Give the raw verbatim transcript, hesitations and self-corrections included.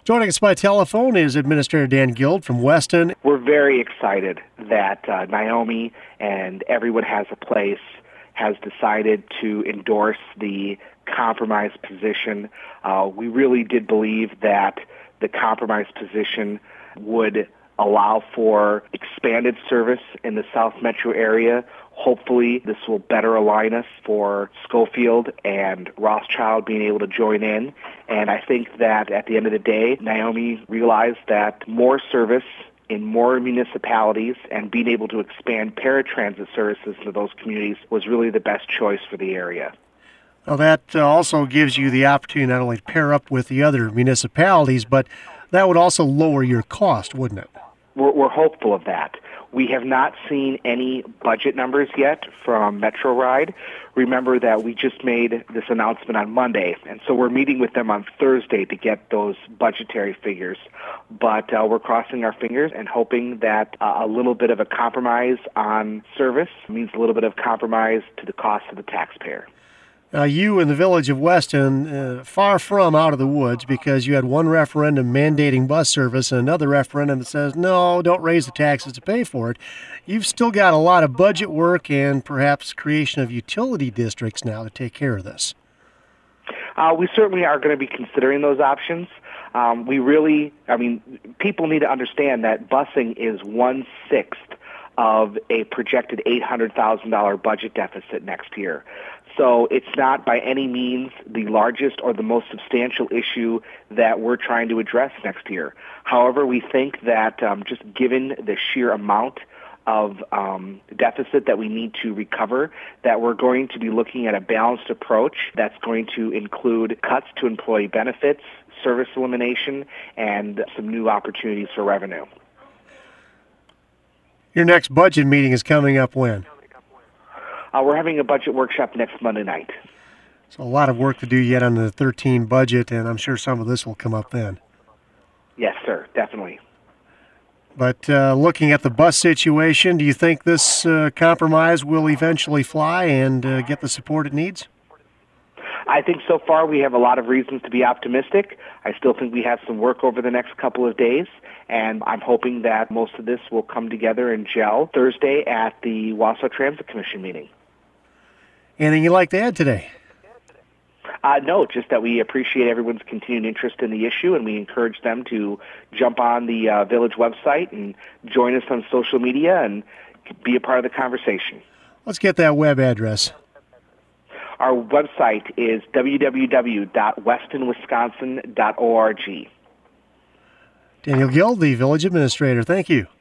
Joining us by telephone is Administrator Dan Guild from Weston. We're very excited that uh, Naomi and Everyone Has a Place has decided to endorse the compromise position. Uh, we really did believe that the compromise position would allow for expanded service in the South Metro area. Hopefully, this will better align us for Schofield and Rothschild being able to join in. And I think that at the end of the day, Naomi realized that more service in more municipalities and being able to expand paratransit services to those communities was really the best choice for the area. Well, that uh, also gives you the opportunity not only to pair up with the other municipalities, but that would also lower your cost, wouldn't it? We're, we're hopeful of that. We have not seen any budget numbers yet from Metro Ride. Remember that we just made this announcement on Monday, and so we're meeting with them on Thursday to get those budgetary figures. But uh, we're crossing our fingers and hoping that uh, a little bit of a compromise on service means a little bit of compromise to the cost of the taxpayer. Now, you in the village of Weston, uh, far from out of the woods, because you had one referendum mandating bus service and another referendum that says, no, don't raise the taxes to pay for it. You've still got a lot of budget work and perhaps creation of utility districts now to take care of this. Uh, we certainly are going to be considering those options. Um, we really, I mean, people need to understand that busing is one-sixth of a projected eight hundred thousand dollars budget deficit next year. So it's not by any means the largest or the most substantial issue that we're trying to address next year. However, we think that um, just given the sheer amount of um, deficit that we need to recover, that we're going to be looking at a balanced approach that's going to include cuts to employee benefits, service elimination, and some new opportunities for revenue. Your next budget meeting is coming up when? Uh, we're having a budget workshop next Monday night. So a lot of work to do yet on the thirteen budget, and I'm sure some of this will come up then. Yes, sir, definitely. But uh, looking at the bus situation, do you think this uh, compromise will eventually fly and uh, get the support it needs? I think so far we have a lot of reasons to be optimistic. I still think we have some work over the next couple of days, and I'm hoping that most of this will come together and gel Thursday at the Wausau Transit Commission meeting. Anything you'd like to add today? Uh, no, just that we appreciate everyone's continued interest in the issue, and we encourage them to jump on the uh, Village website and join us on social media and be a part of the conversation. Let's get that web address. Our website is w w w dot weston wisconsin dot org. Daniel Guild, the Village Administrator. Thank you.